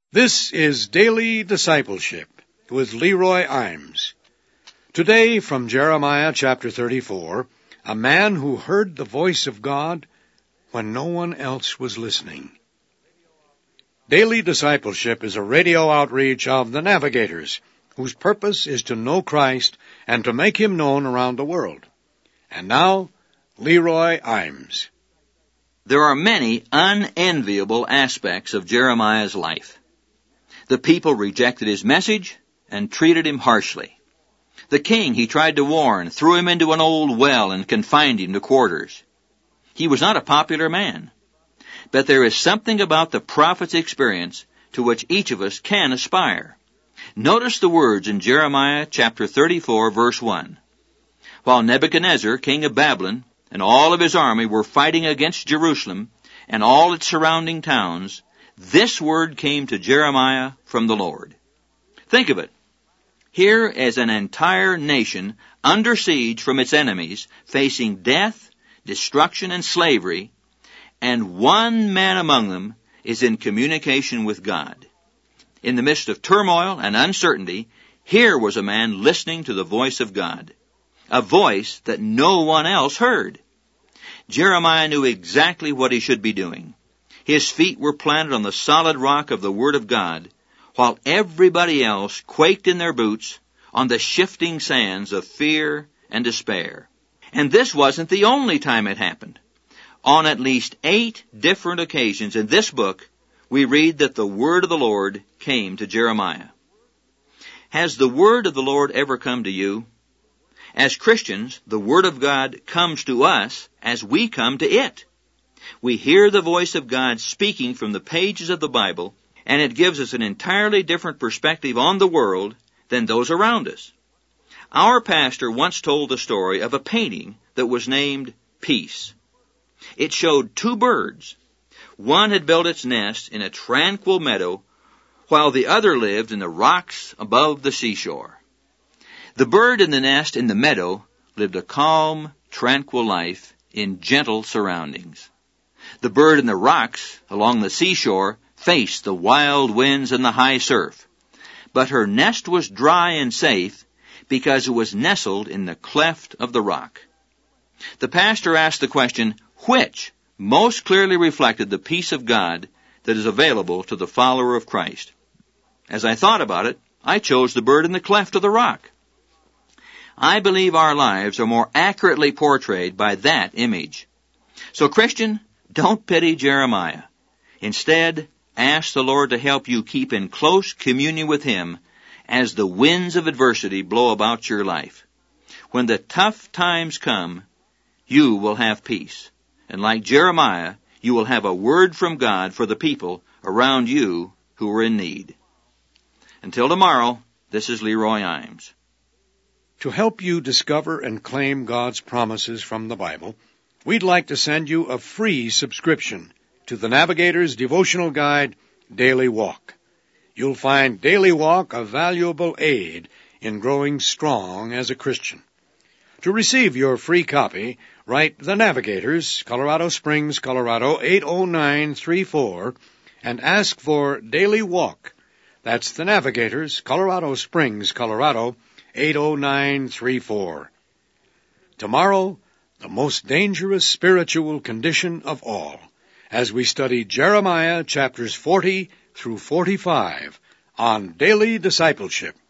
This is Daily Discipleship with Leroy Imes. Today from Jeremiah chapter 34, a man who heard the voice of God when no one else was listening. Daily Discipleship is a radio outreach of the Navigators, whose purpose is to know Christ and to make Him known around the world. And now, Leroy Imes. There are many unenviable aspects of Jeremiah's life. The people rejected his message and treated him harshly. The king he tried to warn threw him into an old well and confined him to quarters. He was not a popular man. But there is something about the prophet's experience to which each of us can aspire. Notice the words in Jeremiah chapter 34, verse 1. While Nebuchadnezzar, king of Babylon, and all of his army were fighting against Jerusalem and all its surrounding towns, this word came to Jeremiah from the Lord. Think of it. Here is an entire nation under siege from its enemies, facing death, destruction, and slavery, and one man among them is in communication with God. In the midst of turmoil and uncertainty, here was a man listening to the voice of God, a voice that no one else heard. Jeremiah knew exactly what he should be doing. His feet were planted on the solid rock of the Word of God, while everybody else quaked in their boots on the shifting sands of fear and despair. And this wasn't the only time it happened. On at least 8 different occasions in this book, we read that the Word of the Lord came to Jeremiah. Has the Word of the Lord ever come to you? As Christians, the Word of God comes to us as we come to it. We hear the voice of God speaking from the pages of the Bible, and it gives us an entirely different perspective on the world than those around us. Our pastor once told the story of a painting that was named Peace. It showed 2 birds. One had built its nest in a tranquil meadow, while the other lived in the rocks above the seashore. The bird in the nest in the meadow lived a calm, tranquil life in gentle surroundings. The bird in the rocks along the seashore faced the wild winds and the high surf, but her nest was dry and safe because it was nestled in the cleft of the rock. The pastor asked the question, which most clearly reflected the peace of God that is available to the follower of Christ? As I thought about it, I chose the bird in the cleft of the rock. I believe our lives are more accurately portrayed by that image. So, Christian, don't pity Jeremiah. Instead, ask the Lord to help you keep in close communion with Him as the winds of adversity blow about your life. When the tough times come, you will have peace. And like Jeremiah, you will have a word from God for the people around you who are in need. Until tomorrow, this is Leroy Imes. To help you discover and claim God's promises from the Bible, we'd like to send you a free subscription to the Navigator's devotional guide, Daily Walk. You'll find Daily Walk a valuable aid in growing strong as a Christian. To receive your free copy, write The Navigators, Colorado Springs, Colorado 80934, and ask for Daily Walk. That's The Navigators, Colorado Springs, Colorado 80934. Tomorrow, the most dangerous spiritual condition of all, as we study Jeremiah chapters 40 through 45 on Daily Discipleship.